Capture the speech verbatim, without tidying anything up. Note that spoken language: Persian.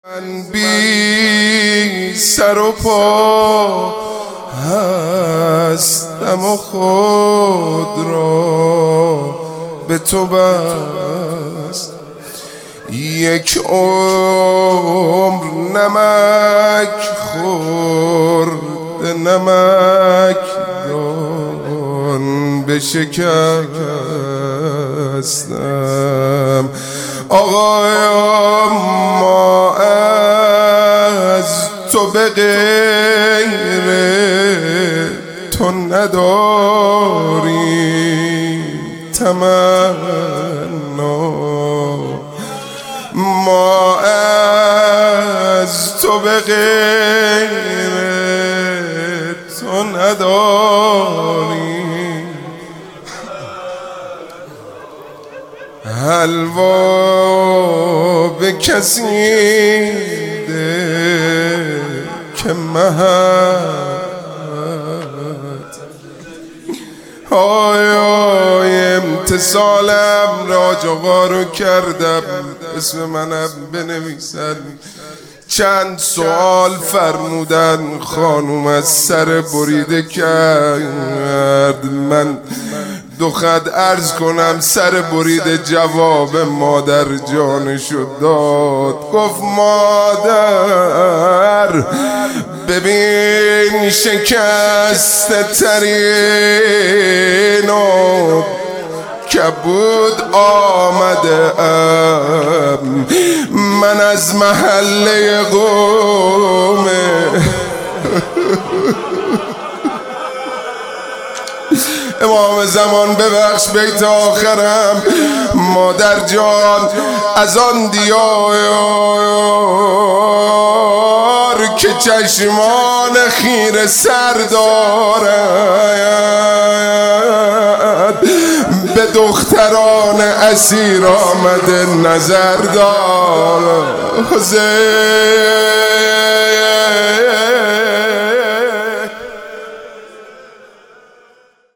من بی سر و پا هستم و خود را به تو بست، یک عمر نمک خورده نمک دان بشکستم. آقایا ما از تو به غیر تو نداری تمنا، ما از تو به غیر تو نداری حلوا به کسی ده که مهد آیا امتصالم راج آقا رو کردم، اسم منم بنویسن. چند سوال فرمودن، خانوم از سر بریده کرد. من دو خط عرض کنم سر بریده جواب مادر جانشو داد. گفت مادر ببین شکست ترین و کبود آمده ام، من از محله قومه. امام زمان ببخش بیت آخرم. مادر جان از آن دیار که چشمان خیره سر دارد، به دختران اسیر آمده نظر دار. حسین